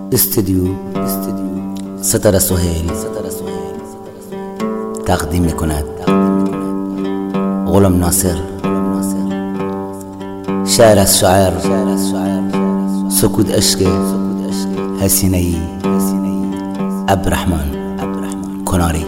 استودیو ستاره سهیل تقدیم میکند غلام ناصر. شعر از شاعر سکوت عشق حسینه عبدالرحمن کناری.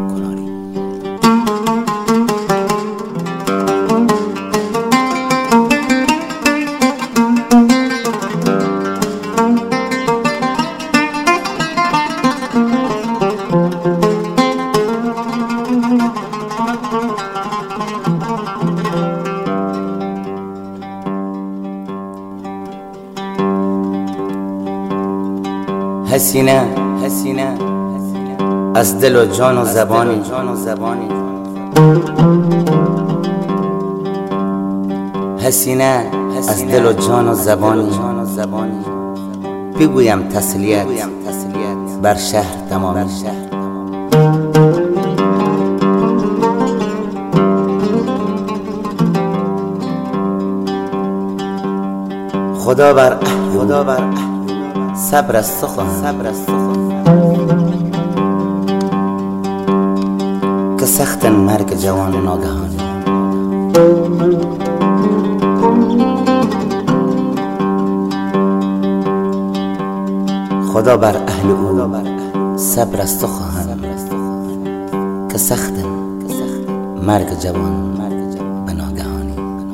حسینه از دل و جان و زبانی، حسینه از دل و جان و زبانی، بگویم تسلیت بر شهر تمامی. خدا بر صبر از سخن که سخت مرگ جوان ناگهانی. خدا بر اهل او صبر از سخن که سخت مرگ جوان به ناگهانی.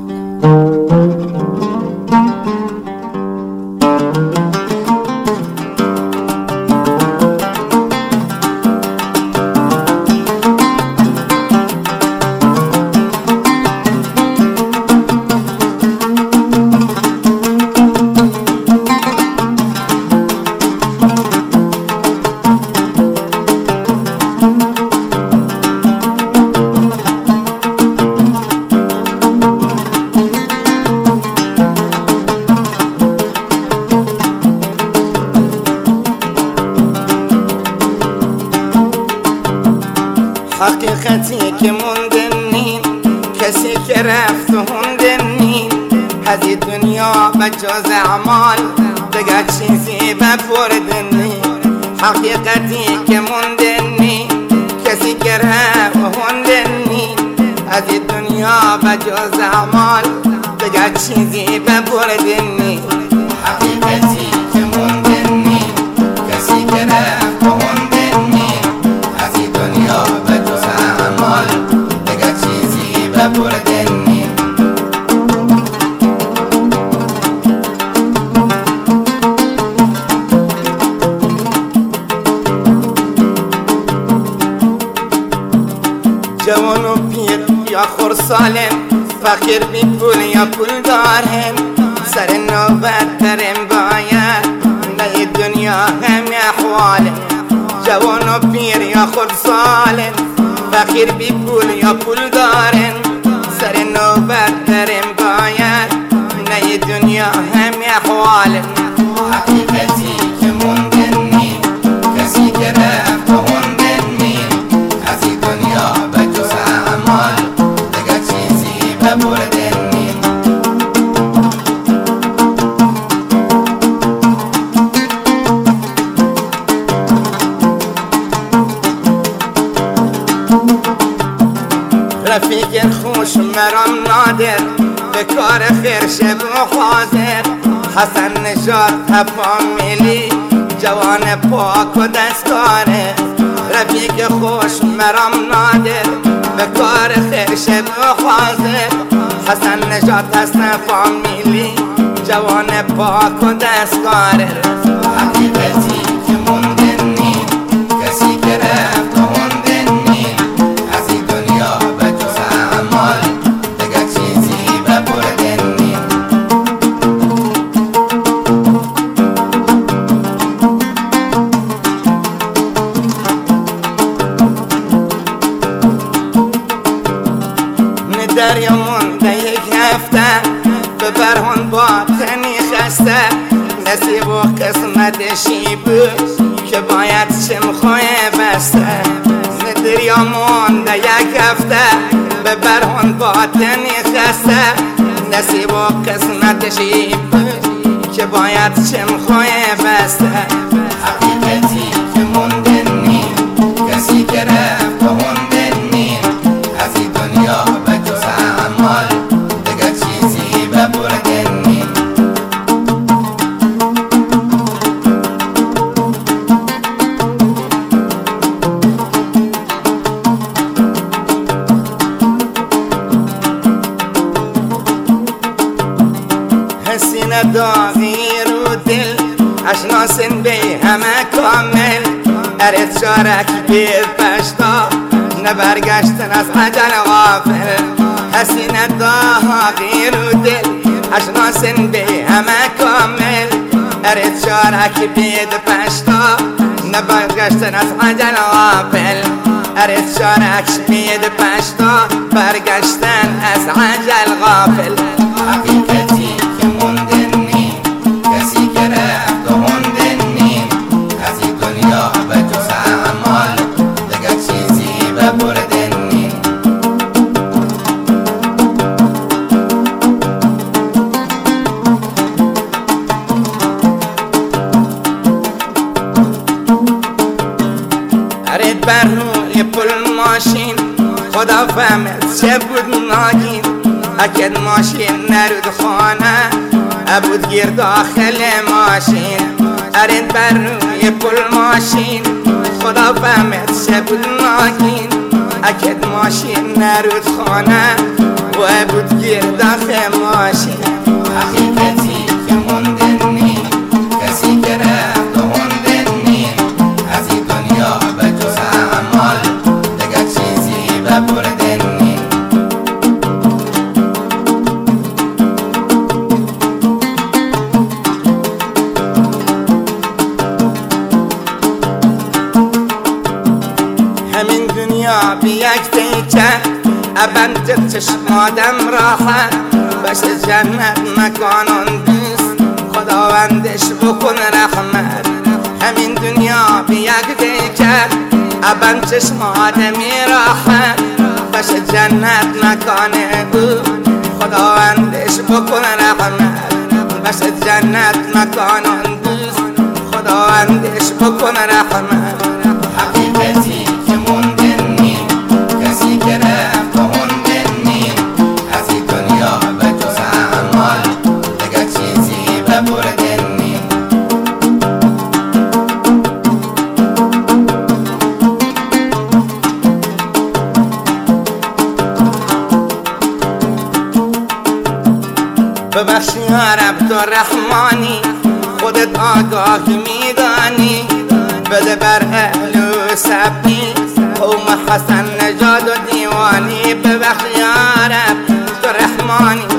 حقیقتی که مونده نیم، کسی که رفت و هونده نیم، از این دنیا بجاز اعمال دیگر چیزی ببرده نیم. حقیقتی که مونده نیم، کسی که رفت و هونده نیم، از این دنیا بجاز اعمال دیگر چیزی ببرده نیم. حقیقتی که مونده نیم، کسی که رفت و هونده نیم، از این دنیا بجاز اعمال دیگر چیزی ببرده نیم. جوان و پیر یا خورسالم، فقیر بی پول یا پول دارم، سر نوبت درم باید نه دنیا همه احوالم. جوان و پیر یا خورسالم، فقیر بی پول یا پول دارم، سر نوبت درم باید نه دنیا همه احوالم. حقیقتی که مونده نیم، کسی که رفت و هونده نیم، از این دنیا بجز اعمال دیگر چیزی ببرده نیم. رفیق خوش مرام نادر، به کار خیر شب و حاضر، حسن نژاد تفامیلی جوان پاک و دستاره. رفیق خوش مرام نادر، به کار خیر شب و حاضر، حسن نژاد هست تفامیلی جوان پاک و دستاره. حقیقتی که مونده نیم، کسی که رفت و هونده نیم، از این دنیا بجز اعمال دیگر چیزی ببرده نیم. نه دریا مونده یک هفته، به برهون باطنی خسته، نصیب و قسمتشی بود که باید چمخوی بسته. نه دریا مونده یک هفته، به برهون باطنی خسته، نصیب و قسمتشی بود که باید چمخوی بسته. اشناسن به همه کامل ارد شارک بید پشتا نبرگشتن از عجل غافل حسینه داها غیر و دل اشناسن به همه کامل ارد شارک بید پشتا نبرگشتن از عجل غافل ارد شارک بید پشتا برگشتن از عجل غافل حقیقتی که موندن نیم کسی که رفت و موندن نیم از این دنیا به جز اعمال دیگه چیزی ببردن نیم ارد بر روی پل ماشین خدا فهمد چه بود ناگین اکد ماشین نرود خانه ابود گیر داخل ماشین ارد بر روی پل ماشین خدا فهمد چه بود ناگین اکد ماشین نرود خانه و ابود گیر داخل ماشین حقیقتی که موندن نیم کسی که رفت و موندن نیم از این دنیا به جز اعمال دیگه چیزی ببردن نیم همین دنیا بی یک دیگه ابند چشمادم راحت بس جنت مکانون دوست خداوندش بکن رحمت همین دنیا بی یک دیگه ابند چشمادمی راحت بس جنت مکان او خداوندش بکن رحمت بس جنت مکانون دوست خداوندش بکن رحمت حقیقتی که موندن نیم کسی که رفت و موندن نیم از این دنیا به جز اعمال دیگه چیزی ببردن نیم ببخشی یا رب تو رحمانی خودت آگاه میدانی بده بر اهل و سبی قوم حسن نجاد و دیوانی ببخشی یا رب تو رحمانی